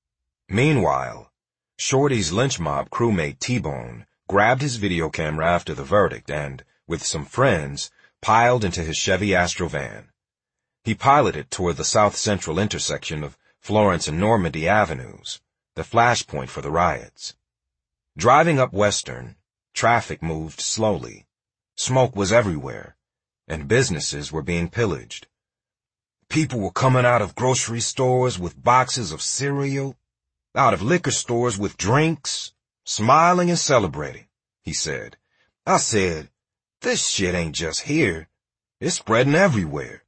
Meanwhile, Shorty's lynch mob crewmate T-Bone grabbed his video camera after the verdict and, with some friends, piled into his Chevy Astro van. He piloted toward the South Central intersection of Florence and Normandy Avenues, the flashpoint for the riots. Driving up Western, traffic moved slowly. Smoke was everywhere, and businesses were being pillaged. People were coming out of grocery stores with boxes of cereal, out of liquor stores with drinks, smiling and celebrating, he said. I said, "This shit ain't just here. It's spreading everywhere."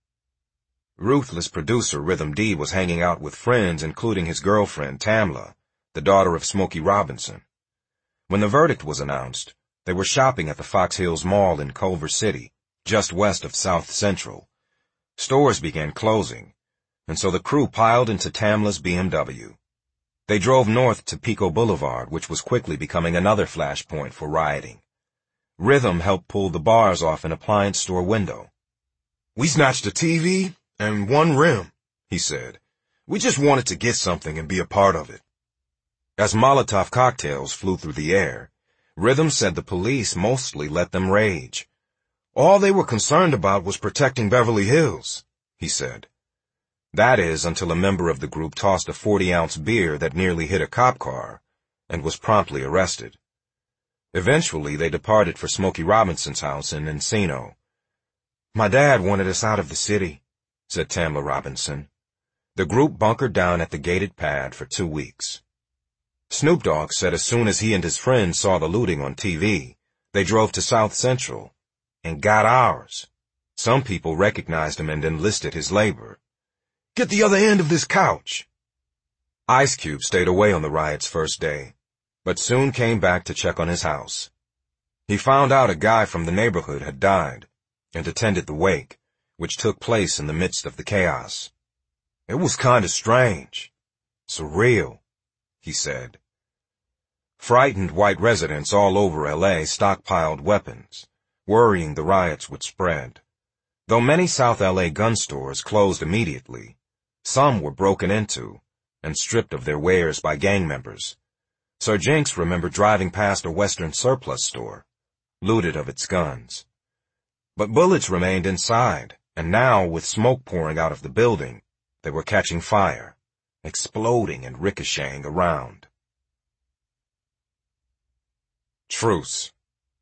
Ruthless producer Rhythm D was hanging out with friends, including his girlfriend, Tamla, the daughter of Smokey Robinson. When the verdict was announced, they were shopping at the Fox Hills Mall in Culver City, just west of South Central. Stores began closing, and so the crew piled into Tamla's B M W. They drove north to Pico Boulevard, which was quickly becoming another flashpoint for rioting. Rhythm helped pull the bars off an appliance store window. "We snatched a T V and one rim," he said. "We just wanted to get something and be a part of it." As Molotov cocktails flew through the air, Rhythm said the police mostly let them rage. "All they were concerned about was protecting Beverly Hills," he said. That is, until a member of the group tossed a forty-ounce beer that nearly hit a cop car and was promptly arrested. Eventually, they departed for Smokey Robinson's house in Encino. "My dad wanted us out of the city," said Tamla Robinson. The group bunkered down at the gated pad for two weeks. Snoop Dogg said as soon as he and his friends saw the looting on T V, they drove to South Central and got ours. Some people recognized him and enlisted his labor. "Get the other end of this couch." Ice Cube stayed away on the riot's first day, but soon came back to check on his house. He found out a guy from the neighborhood had died and attended the wake, which took place in the midst of the chaos. "It was kinda strange. Surreal," he said. Frightened white residents all over L A stockpiled weapons, worrying the riots would spread. Though many South L A gun stores closed immediately, some were broken into and stripped of their wares by gang members. Sir Jinx remembered driving past a Western surplus store, looted of its guns. But bullets remained inside, and now, with smoke pouring out of the building, they were catching fire, exploding and ricocheting around. Truce.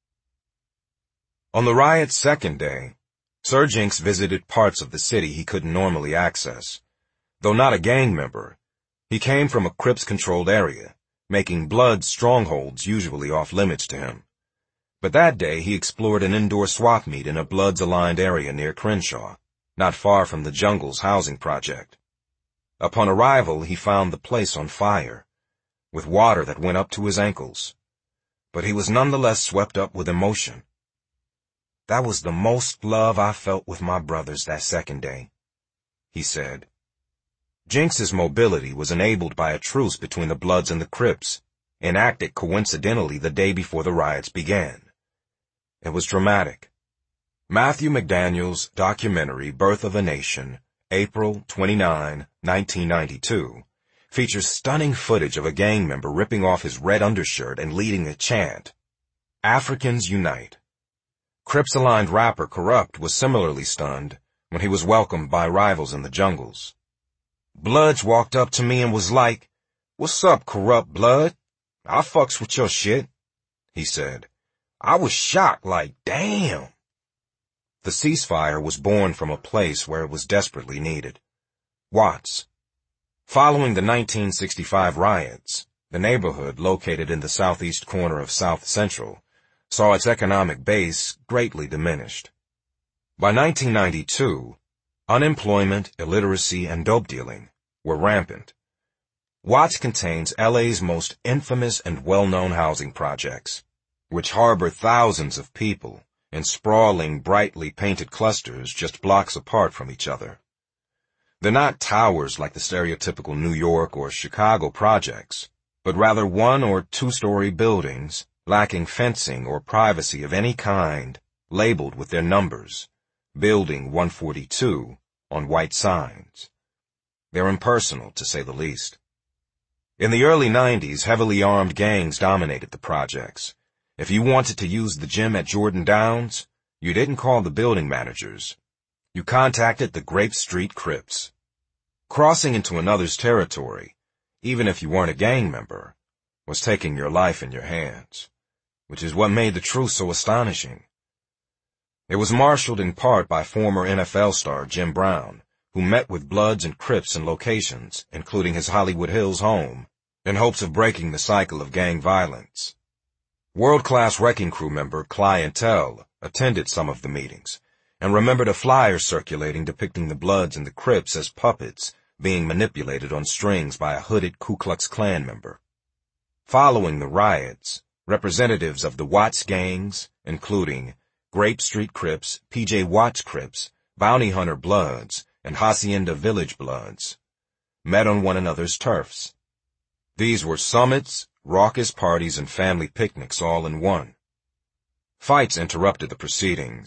On the riot's second day, Sir Jinx visited parts of the city he couldn't normally access. Though not a gang member, he came from a Crips-controlled area, making Blood's strongholds usually off-limits to him. But that day he explored an indoor swap meet in a Bloods-aligned area near Crenshaw, not far from the Jungle's housing project. Upon arrival, he found the place on fire, with water that went up to his ankles. But he was nonetheless swept up with emotion. "That was the most love I felt with my brothers that second day," he said. Jinx's mobility was enabled by a truce between the Bloods and the Crips, enacted coincidentally the day before the riots began. It was dramatic. Matthew McDaniel's documentary Birth of a Nation, April twenty-ninth, nineteen ninety-two, features stunning footage of a gang member ripping off his red undershirt and leading a chant, "Africans Unite." Crips-aligned rapper Corrupt was similarly stunned when he was welcomed by rivals in the Jungles. "Bloods walked up to me and was like, 'What's up, Corrupt Blood? I fucks with your shit,' he said. I was shocked, like, damn." The ceasefire was born from a place where it was desperately needed. Watts. Following the nineteen sixty-five riots, the neighborhood, located in the southeast corner of South Central, saw its economic base greatly diminished. By nineteen ninety-two, unemployment, illiteracy, and dope dealing were rampant. Watts contains L A's most infamous and well-known housing projects, which harbor thousands of people in sprawling, brightly painted clusters just blocks apart from each other. They're not towers like the stereotypical New York or Chicago projects, but rather one- or two-story buildings lacking fencing or privacy of any kind, labeled with their numbers, Building one forty-two, on white signs. They're impersonal, to say the least. In the early nineties, heavily armed gangs dominated the projects. If you wanted to use the gym at Jordan Downs, you didn't call the building managers. You contacted the Grape Street Crips. Crossing into another's territory, even if you weren't a gang member, was taking your life in your hands, which is what made the truth so astonishing. It was marshaled in part by former N F L star Jim Brown, who met with Bloods and Crips in locations, including his Hollywood Hills home, in hopes of breaking the cycle of gang violence. World-class Wrecking Crew member Clientele attended some of the meetings, and remembered a flyer circulating depicting the Bloods and the Crips as puppets being manipulated on strings by a hooded Ku Klux Klan member. Following the riots, representatives of the Watts gangs, including Grape Street Crips, P J Watts Crips, Bounty Hunter Bloods, and Hacienda Village Bloods, met on one another's turfs. These were summits, raucous parties, and family picnics all in one. Fights interrupted the proceedings,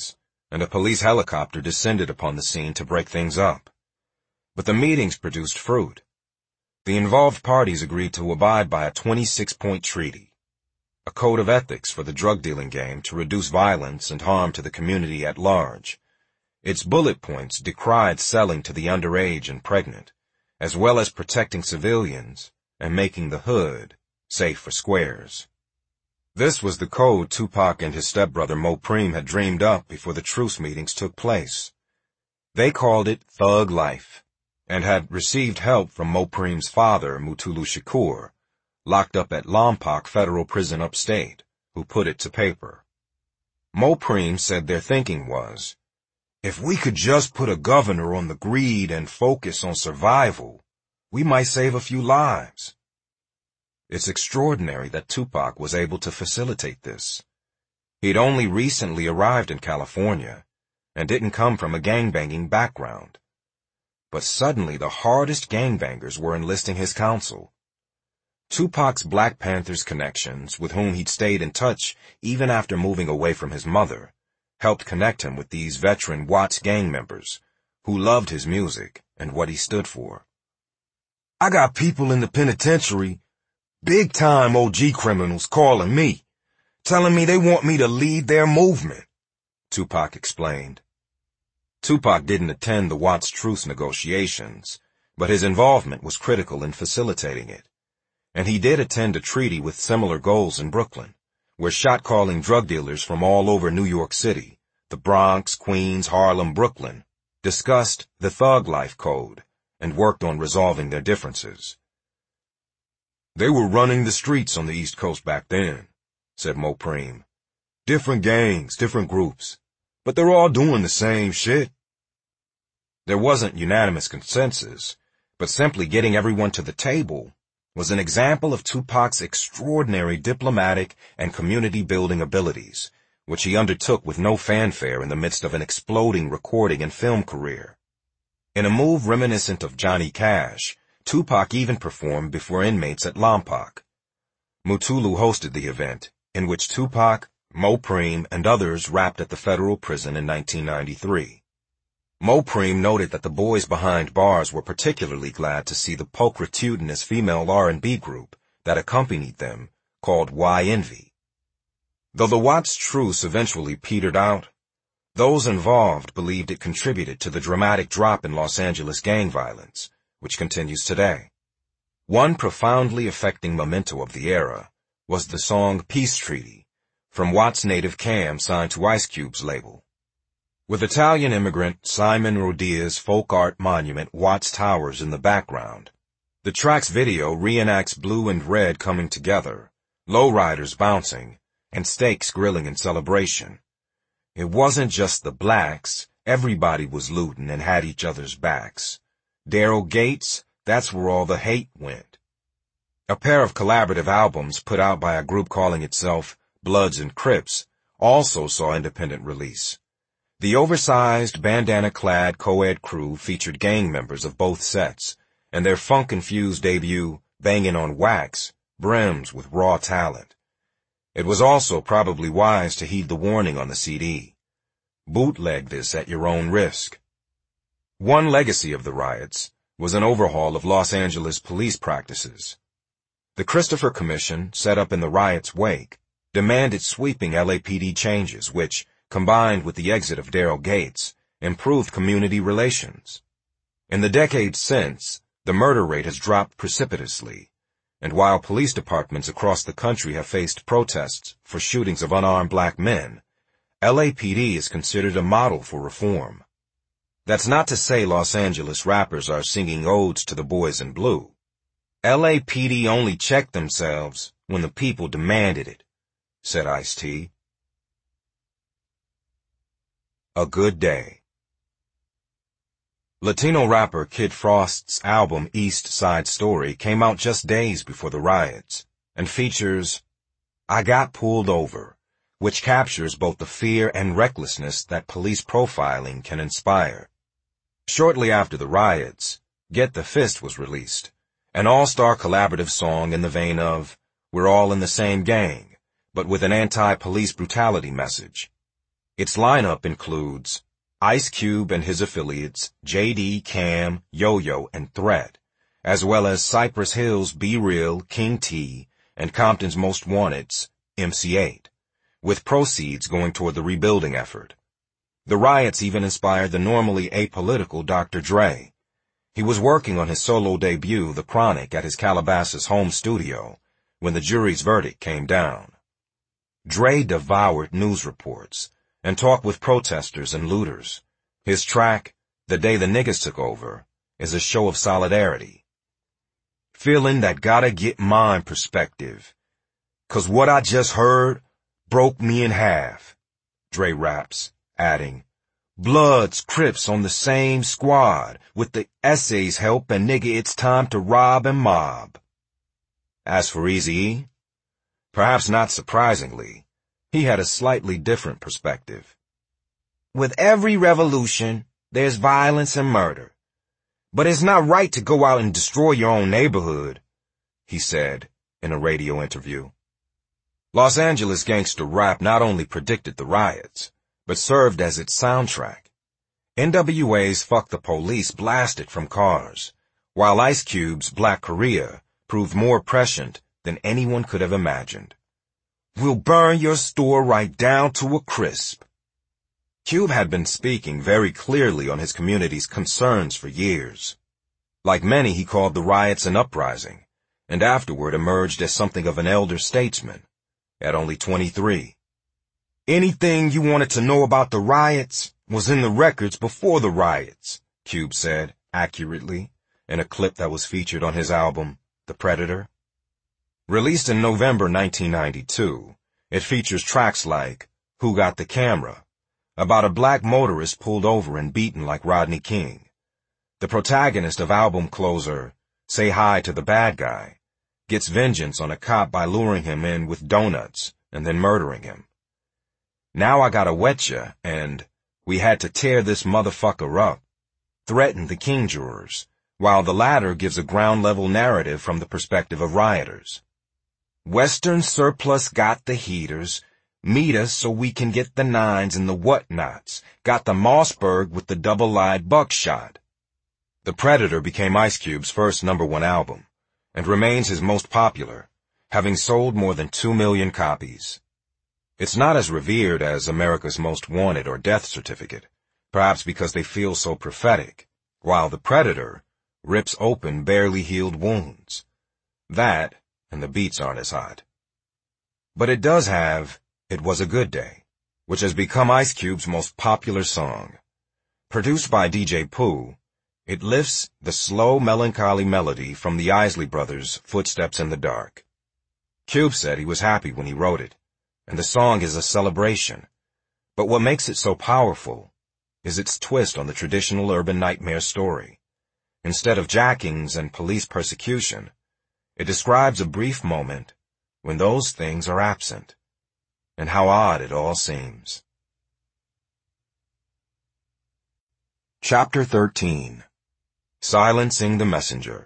and a police helicopter descended upon the scene to break things up. But the meetings produced fruit. The involved parties agreed to abide by a twenty-six point treaty, a code of ethics for the drug-dealing game to reduce violence and harm to the community at large. Its bullet points decried selling to the underage and pregnant, as well as protecting civilians and making the hood safe for squares. This was the code Tupac and his stepbrother Mopreme had dreamed up before the truce meetings took place. They called it Thug Life, and had received help from Mopreme's father, Mutulu Shakur, locked up at Lompoc Federal Prison upstate, who put it to paper. Mopreme said their thinking was, if we could just put a governor on the greed and focus on survival, we might save a few lives. It's extraordinary that Tupac was able to facilitate this. He'd only recently arrived in California and didn't come from a gangbanging background. But suddenly the hardest gangbangers were enlisting his counsel. Tupac's Black Panthers connections, with whom he'd stayed in touch even after moving away from his mother, helped connect him with these veteran Watts gang members who loved his music and what he stood for. I got people in the penitentiary, big-time O G criminals, calling me, telling me they want me to lead their movement, Tupac explained. Tupac didn't attend the Watts truce negotiations, but his involvement was critical in facilitating it. And he did attend a treaty with similar goals in Brooklyn, where shot-calling drug dealers from all over New York City, the Bronx, Queens, Harlem, Brooklyn, discussed the Thug Life Code and worked on resolving their differences. They were running the streets on the East Coast back then, said Mopreme. Different gangs, different groups, but they're all doing the same shit. There wasn't unanimous consensus, but simply getting everyone to the table was an example of Tupac's extraordinary diplomatic and community-building abilities, which he undertook with no fanfare in the midst of an exploding recording and film career. In a move reminiscent of Johnny Cash, Tupac even performed before inmates at Lompoc. Mutulu hosted the event, in which Tupac, Mopreme, and others rapped at the federal prison in nineteen ninety-three. Mopreme noted that the boys behind bars were particularly glad to see the pulchritudinous female R and B group that accompanied them, called Y Envy. Though the Watts truce eventually petered out, those involved believed it contributed to the dramatic drop in Los Angeles gang violence, which continues today. One profoundly affecting memento of the era was the song Peace Treaty, from Watts' native Cam signed to Ice Cube's label. With Italian immigrant Simon Rodia's folk art monument Watts Towers in the background, the track's video reenacts blue and red coming together, lowriders bouncing, and steaks grilling in celebration. It wasn't just the blacks, everybody was looting and had each other's backs. Daryl Gates, that's where all the hate went. A pair of collaborative albums put out by a group calling itself Bloods and Crips also saw independent release. The oversized, bandana-clad co-ed crew featured gang members of both sets, and their funk-infused debut, Bangin' on Wax, brims with raw talent. It was also probably wise to heed the warning on the C D. Bootleg this at your own risk. One legacy of the riots was an overhaul of Los Angeles police practices. The Christopher Commission, set up in the riots' wake, demanded sweeping L A P D changes which, combined with the exit of Daryl Gates, improved community relations. In the decades since, the murder rate has dropped precipitously, and while police departments across the country have faced protests for shootings of unarmed black men, L A P D is considered a model for reform. That's not to say Los Angeles rappers are singing odes to the boys in blue. L A P D only checked themselves when the people demanded it, said Ice-T. A Good Day. Latino rapper Kid Frost's album East Side Story came out just days before the riots and features I Got Pulled Over, which captures both the fear and recklessness that police profiling can inspire. Shortly after the riots, Get the Fist was released, an all-star collaborative song in the vein of We're All in the Same Gang, but with an anti-police brutality message. Its lineup includes Ice Cube and his affiliates J D, Cam, Yo-Yo, and Threat, as well as Cypress Hill's Be Real, King T, and Compton's Most Wanted's M C eight, with proceeds going toward the rebuilding effort. The riots even inspired the normally apolitical Doctor Dre. He was working on his solo debut, The Chronic, at his Calabasas home studio when the jury's verdict came down. Dre devoured news reports and talked with protesters and looters. His track, The Day the Niggas Took Over, is a show of solidarity. Feeling that gotta get mine perspective, 'cause what I just heard broke me in half, Dre raps, adding, Bloods, Crips on the same squad, with the essays help and nigga it's time to rob and mob. As for Eazy-E, perhaps not surprisingly, he had a slightly different perspective. With every revolution, there's violence and murder. But it's not right to go out and destroy your own neighborhood, he said in a radio interview. Los Angeles gangster rap not only predicted the riots, but served as its soundtrack. N W A's Fuck the Police blasted from cars, while Ice Cube's Black Korea proved more prescient than anyone could have imagined. We'll burn your store right down to a crisp. Cube had been speaking very clearly on his community's concerns for years. Like many, he called the riots an uprising, and afterward emerged as something of an elder statesman, at only twenty-three. Anything you wanted to know about the riots was in the records before the riots, Cube said, accurately, in a clip that was featured on his album, The Predator. Released in November nineteen ninety-two, it features tracks like Who Got the Camera, about a black motorist pulled over and beaten like Rodney King. The protagonist of album closer, Say Hi to the Bad Guy, gets vengeance on a cop by luring him in with donuts and then murdering him. Now I Gotta Wetcha and We Had to Tear This Motherfucker Up threaten the King jurors, while the latter gives a ground-level narrative from the perspective of rioters. Western surplus got the heaters, meet us so we can get the nines and the whatnots, got the Mossberg with the double-eyed buckshot. The Predator became Ice Cube's first number one album, and remains his most popular, having sold more than two million copies. It's not as revered as America's Most Wanted or Death Certificate, perhaps because they feel so prophetic, while The Predator rips open barely healed wounds. That, and the beats aren't as hot. But it does have It Was a Good Day, which has become Ice Cube's most popular song. Produced by D J Pooh, it lifts the slow, melancholy melody from the Isley Brothers' Footsteps in the Dark. Cube said he was happy when he wrote it, and the song is a celebration. But what makes it so powerful is its twist on the traditional urban nightmare story. Instead of jackings and police persecution, it describes a brief moment when those things are absent, and how odd it all seems. Chapter thirteen. Silencing the Messenger.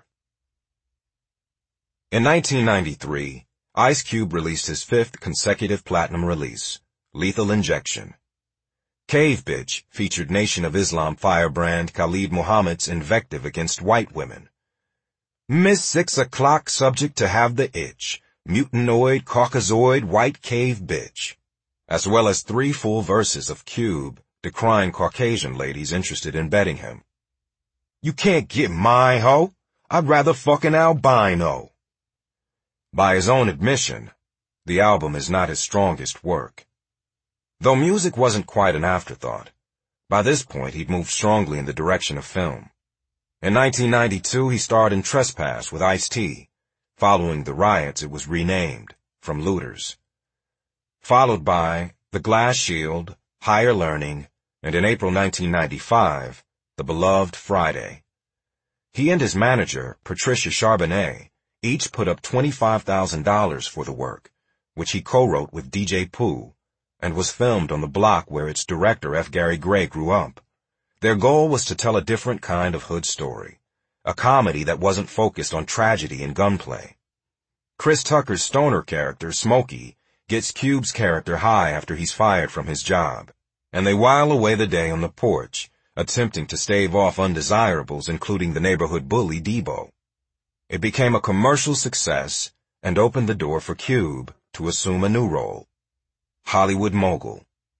In nineteen ninety-three, Ice Cube released his fifth consecutive platinum release, Lethal Injection. Cave Bitch featured Nation of Islam firebrand Khalid Muhammad's invective against white women. Miss Six O'Clock subject to have the itch, mutanoid, caucasoid, white cave bitch, as well as three full verses of Cube decrying Caucasian ladies interested in betting him. You can't get my hoe. I'd rather fuck an albino. By his own admission, the album is not his strongest work. Though music wasn't quite an afterthought, by this point he'd moved strongly in the direction of film. In nineteen ninety-two, he starred in Trespass with Ice-T. Following the riots, it was renamed from Looters. Followed by The Glass Shield, Higher Learning, and in April nineteen ninety-five, The Beloved Friday. He and his manager, Patricia Charbonnet, each put up twenty-five thousand dollars for the work, which he co-wrote with D J Pooh, and was filmed on the block where its director F. Gary Gray grew up. Their goal was to tell a different kind of hood story, a comedy that wasn't focused on tragedy and gunplay. Chris Tucker's stoner character, Smokey, gets Cube's character high after he's fired from his job, and they while away the day on the porch, attempting to stave off undesirables, including the neighborhood bully Debo. It became a commercial success and opened the door for Cube to assume a new role: Hollywood mogul.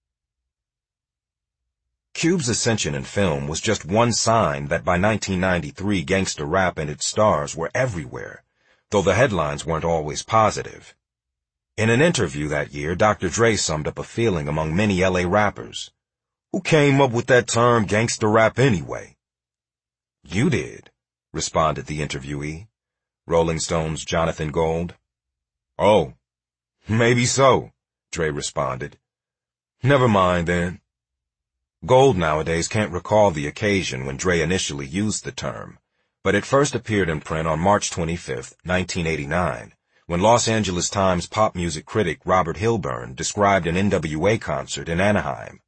Cube's ascension in film was just one sign that by nineteen ninety-three gangster rap and its stars were everywhere, though the headlines weren't always positive. In an interview that year, Doctor Dre summed up a feeling among many L A rappers. "Who came up with that term gangster rap anyway?" "You did," responded the interviewee, Rolling Stone's Jonathan Gold. "Oh, maybe so," Dre responded. "Never mind then." Gold nowadays can't recall the occasion when Dre initially used the term, but it first appeared in print on March twenty-fifth, nineteen eighty-nine, when Los Angeles Times pop music critic Robert Hilburn described an N W A concert in Anaheim.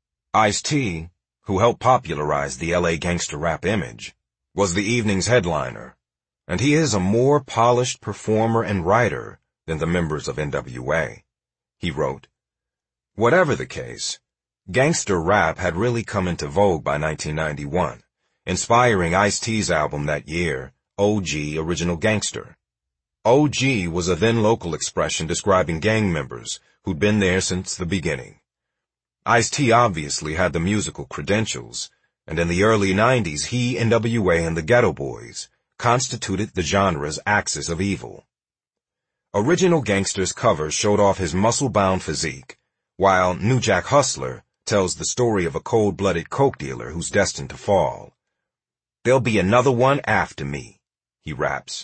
Ice-T, who helped popularize the L A gangster rap image, was the evening's headliner, and he is a more polished performer and writer than the members of N W A. He wrote, "Whatever the case, gangster rap had really come into vogue by nineteen ninety-one, inspiring Ice-T's album that year, O G Original Gangster. O G was a then local expression describing gang members who'd been there since the beginning. Ice-T obviously had the musical credentials, and in the early nineties he, N W A, and the Ghetto Boys constituted the genre's axis of evil. Original Gangster's cover showed off his muscle-bound physique, while New Jack Hustler tells the story of a cold-blooded coke dealer who's destined to fall. "There'll be another one after me," he raps.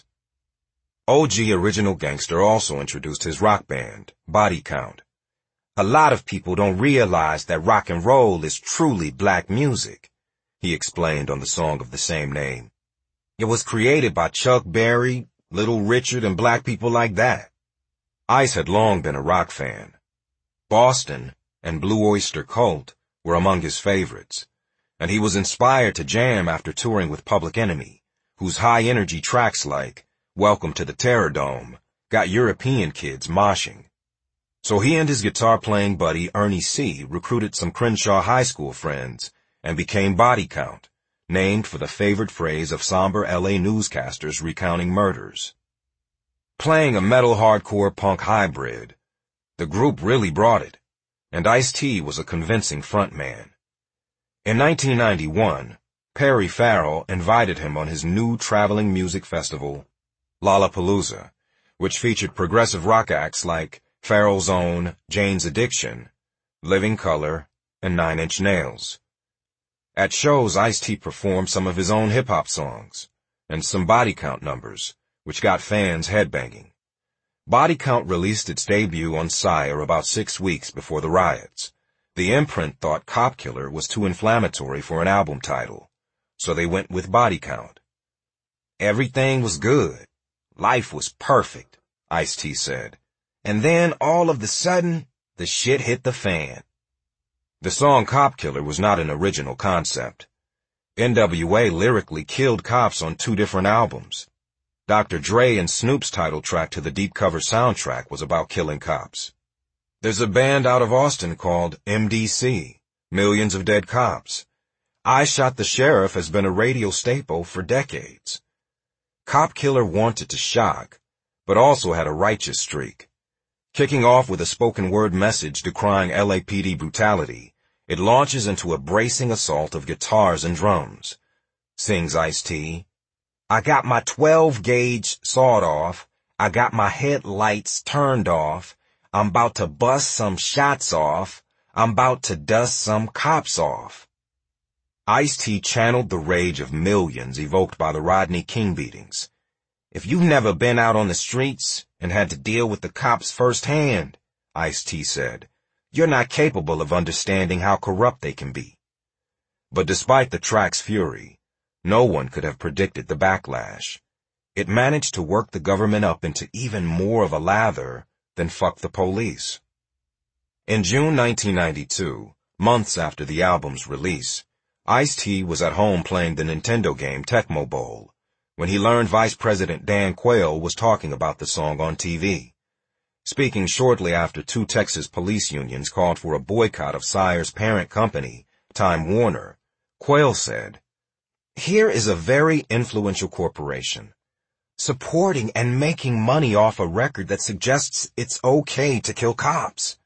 O G Original Gangster also introduced his rock band, Body Count. "A lot of people don't realize that rock and roll is truly black music," he explained on the song of the same name. "It was created by Chuck Berry, Little Richard, and black people like that." Ice had long been a rock fan. Boston and Blue Oyster Cult were among his favorites, and he was inspired to jam after touring with Public Enemy, whose high-energy tracks like Welcome to the Terror Dome got European kids moshing. So he and his guitar-playing buddy Ernie C. recruited some Crenshaw High School friends and became Body Count, named for the favored phrase of somber L A newscasters recounting murders. Playing a metal hardcore punk hybrid, the group really brought it, and Ice-T was a convincing frontman. In nineteen ninety-one, Perry Farrell invited him on his new traveling music festival, Lollapalooza, which featured progressive rock acts like Farrell's Own, Jane's Addiction, Living Colour, and Nine Inch Nails. At shows, Ice-T performed some of his own hip-hop songs and some Body Count numbers, which got fans headbanging. Body Count released its debut on Sire about six weeks before the riots. The imprint thought Cop Killer was too inflammatory for an album title, so they went with Body Count. "Everything was good. Life was perfect," Ice-T said. "And then, all of the sudden, the shit hit the fan." The song Cop Killer was not an original concept. N W A lyrically killed cops on two different albums. Doctor Dre and Snoop's title track to the Deep Cover soundtrack was about killing cops. There's a band out of Austin called M D C, Millions of Dead Cops. I Shot the Sheriff has been a radio staple for decades. Cop Killer wanted to shock, but also had a righteous streak. Kicking off with a spoken-word message decrying L A P D brutality, it launches into a bracing assault of guitars and drums. Sings Ice-T, "I got my twelve gauge sawed off, I got my headlights turned off, I'm about to bust some shots off, I'm about to dust some cops off." Ice-T channeled the rage of millions evoked by the Rodney King beatings. "If you've never been out on the streets and had to deal with the cops firsthand," Ice-T said, "you're not capable of understanding how corrupt they can be." But despite the track's fury, no one could have predicted the backlash. It managed to work the government up into even more of a lather than fuck the police. In June nineteen ninety-two, months after the album's release, Ice-T was at home playing the Nintendo game Tecmo Bowl when he learned Vice President Dan Quayle was talking about the song on T V. Speaking shortly after two Texas police unions called for a boycott of Sire's parent company, Time Warner, Quayle said, "Here is a very influential corporation, supporting and making money off a record that suggests it's okay to kill cops.